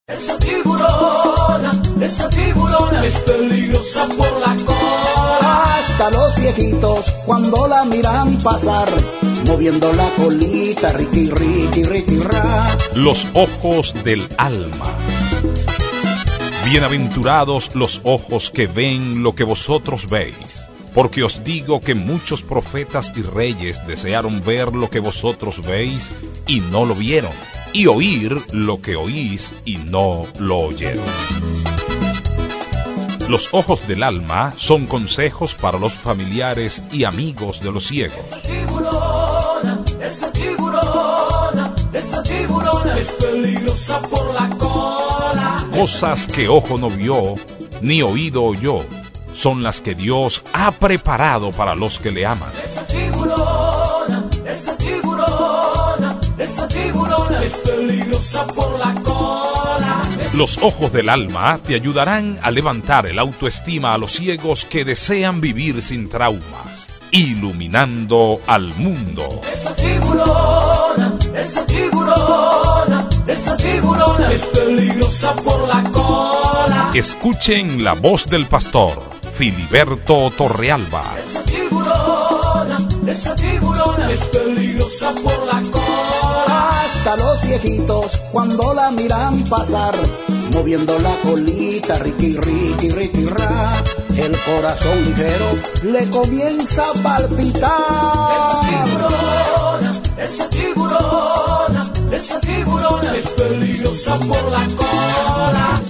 Esa tiburona es peligrosa por la cola. Hasta los viejitos cuando la miran pasar, moviendo la colita, riqui, riqui, riqui, ra. Los ojos del alma. Bienaventurados los ojos que ven lo que vosotros veis, porque os digo que muchos profetas y reyes desearon ver lo que vosotros veis y no lo vieron, y oír lo que oís y no lo oyeron. Los ojos del alma son consejos para los familiares y amigos de los ciegos. Esa tiburona es peligrosa por la cola. Cosas que ojo no vio, ni oído oyó, son las que Dios ha preparado para los que le aman. Esa tiburona es peligrosa por la cola. Los ojos del alma te ayudarán a levantar el autoestima a los ciegos que desean vivir sin traumas, iluminando al mundo. Esa tiburona es peligrosa por la cola. Escuchen la voz del pastor Filiberto Torrealba. Esa tiburona es peligrosa por la cola. Hasta los viejitos cuando la miran pasar, moviendo la colita, riqui, riqui, riqui, ra. El corazón ligero le comienza a palpitar. Esa tiburona es peligrosa por la cola.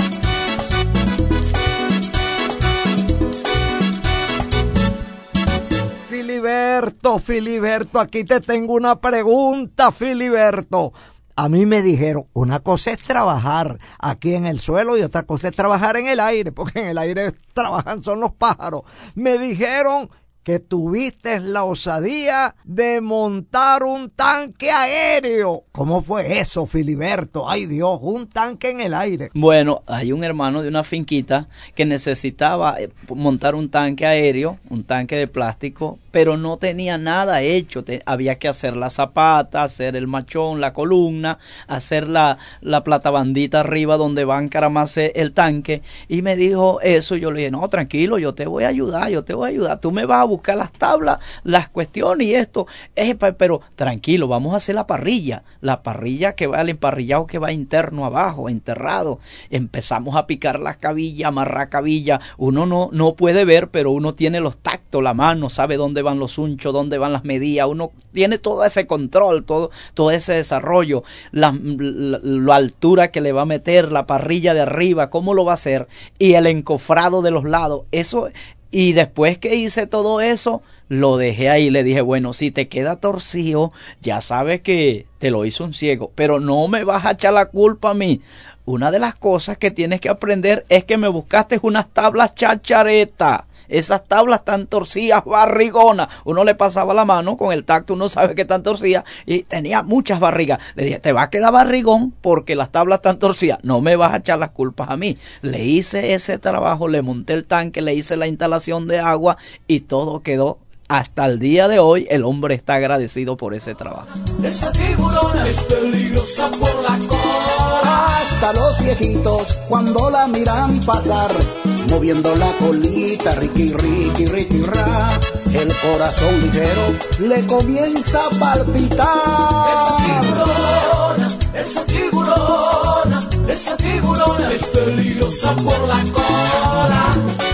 Filiberto, aquí te tengo una pregunta, Filiberto. A mí me dijeron, una cosa es trabajar aquí en el suelo y otra cosa es trabajar en el aire, porque en el aire trabajan son los pájaros. Me dijeron que tuviste la osadía de montar un tanque aéreo. ¿Cómo fue eso, Filiberto? Ay Dios, un tanque en el aire. Bueno, hay un hermano de una finquita que necesitaba montar un tanque aéreo, un tanque de plástico, pero no tenía nada hecho. Había que hacer la zapata, hacer el machón, la columna, hacer la platabandita arriba donde va a encaramarse el tanque. Y me dijo eso, y yo le dije, no, tranquilo, yo te voy a ayudar. Tú me vas a buscar las tablas, las cuestiones y esto. Pero tranquilo, vamos a hacer la parrilla que va al emparrillado, que va interno abajo, enterrado. Empezamos a picar las cabillas, amarrar cabillas. Uno no puede ver, pero uno tiene los tactos, la mano, sabe dónde van los unchos, dónde van las medidas. Uno tiene todo ese control, todo ese desarrollo, la altura que le va a meter, la parrilla de arriba, cómo lo va a hacer, y el encofrado de los lados. Eso. Y después que hice todo eso, lo dejé ahí. Le dije, bueno, si te queda torcido, ya sabes que te lo hizo un ciego, pero no me vas a echar la culpa a mí. Una de las cosas que tienes que aprender es que me buscaste unas tablas chacharetas. Esas tablas tan torcidas, barrigonas. Uno le pasaba la mano con el tacto, uno sabe que tan torcidas, y tenía muchas barrigas. Le dije, te va a quedar barrigón porque las tablas están torcidas. No me vas a echar las culpas a mí. Le hice ese trabajo, le monté el tanque, le hice la instalación de agua y todo quedó. Hasta el día de hoy el hombre está agradecido por ese trabajo. Esa tiburona es peligrosa por la cola. Hasta los viejitos cuando la miran pasar, moviendo la colita, riqui, riqui, riqui, ra. El corazón ligero le comienza a palpitar. Esa tiburona es peligrosa por la cola.